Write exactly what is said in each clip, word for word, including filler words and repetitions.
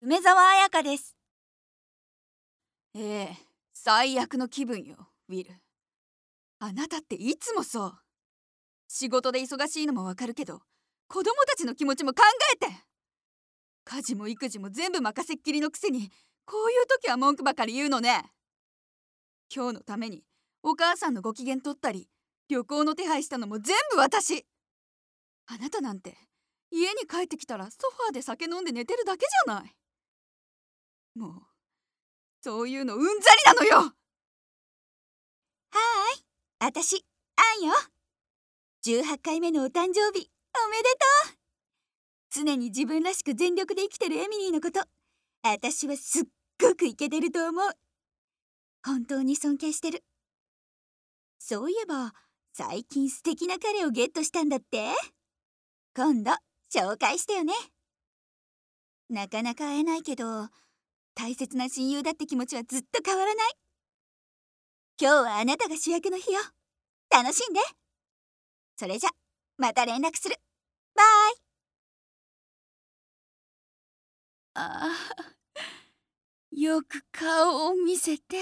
梅沢彩香です。ええ、最悪の気分よ、ウィル。あなたっていつもそう。仕事で忙しいのもわかるけど、子供たちの気持ちも考えて。家事も育児も全部任せっきりのくせに、こういう時は文句ばかり言うのね。今日のためにお母さんのご機嫌取ったり、旅行の手配したのも全部私。あなたなんて家に帰ってきたらソファーで酒飲んで寝てるだけじゃない。もうそういうのうんざりなのよ。はーい、あたしアンよ。じゅうはちかいめのお誕生日おめでとう。常に自分らしく全力で生きてるエミリーのこと、あたしはすっごくイケてると思う。本当に尊敬してる。そういえば最近素敵な彼をゲットしたんだって。今度紹介してよね。なかなか会えないけど、大切な親友だって気持ちはずっと変わらない。今日はあなたが主役の日よ。楽しんで。それじゃまた連絡する。バイ。ああ、よく顔を見せて。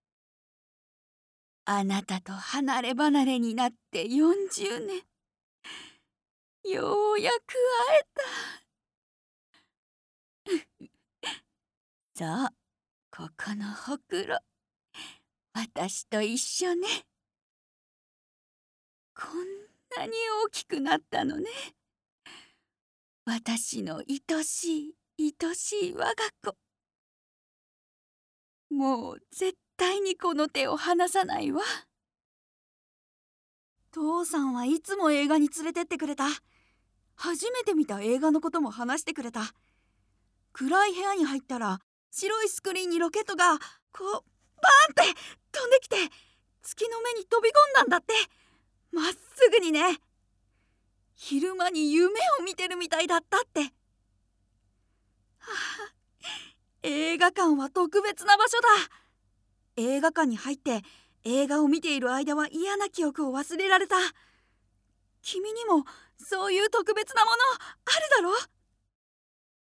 あなたと離れ離れになってよんじゅうねん。ようやく会えた。そう、ここのほくろ、私と一緒ね。こんなに大きくなったのね。私の愛しい愛しい我が子。もう絶対にこの手を離さないわ。父さんはいつも映画に連れてってくれた。初めて見た映画のことも話してくれた。暗い部屋に入ったら白いスクリーンにロケットがこうバーンって飛んできて、月の目に飛び込んだんだって。まっすぐにね。昼間に夢を見てるみたいだったって。はあ、映画館は特別な場所だ。映画館に入って映画を見ている間は嫌な記憶を忘れられた。君にもそういう特別なものあるだろ？